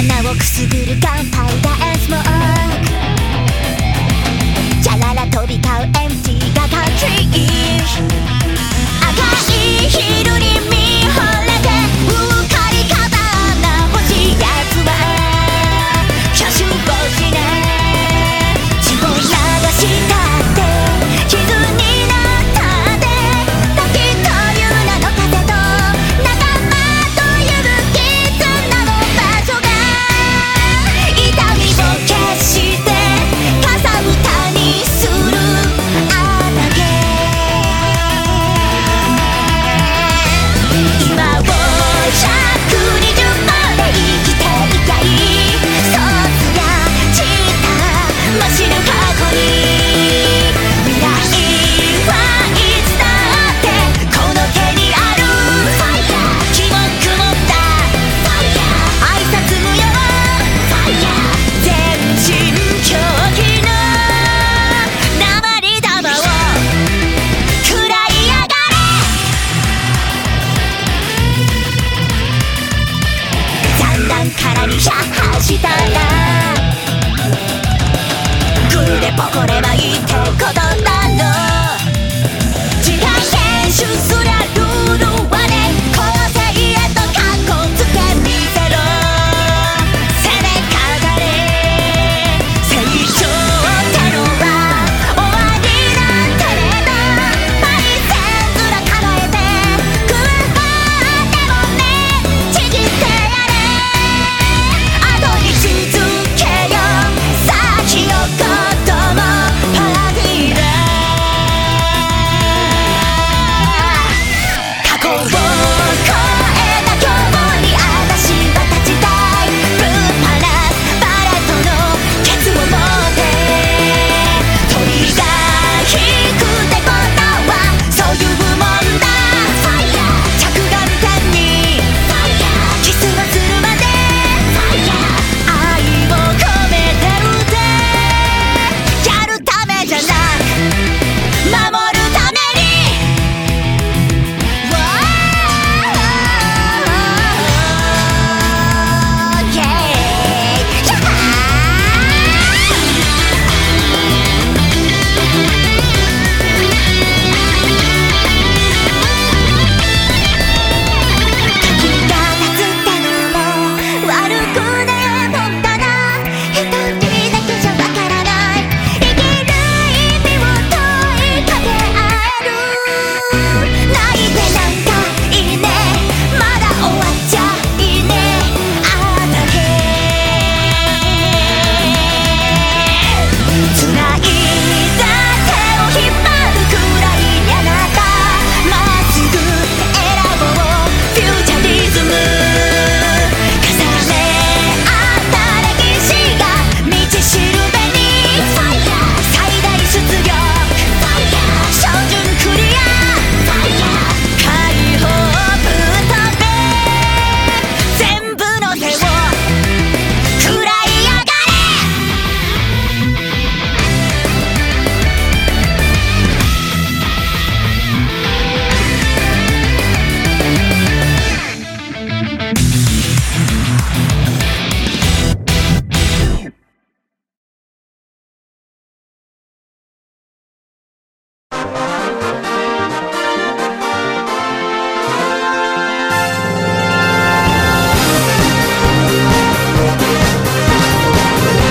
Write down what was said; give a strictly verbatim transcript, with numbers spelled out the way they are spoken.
鼻をくすぐるガンパウダースモーク、やらら飛び交うエンティーがカントリー、赤い昼に見惚れて浮かりかだな欲しいやつは挙手をしね、血を流したって傷になったで、時という名の風と仲間という絆の場所が痛みを消してかさぶたにするあなげ、今をひゃくにじゅうまで生きていたい、そうつや散った真っ白過去に、未来はいつだってこの手にある、気も曇った挨拶無用、全身狂気の鉛玉を食らいやがれ、残弾からにひゃっはしたらグーでポコればいいってこと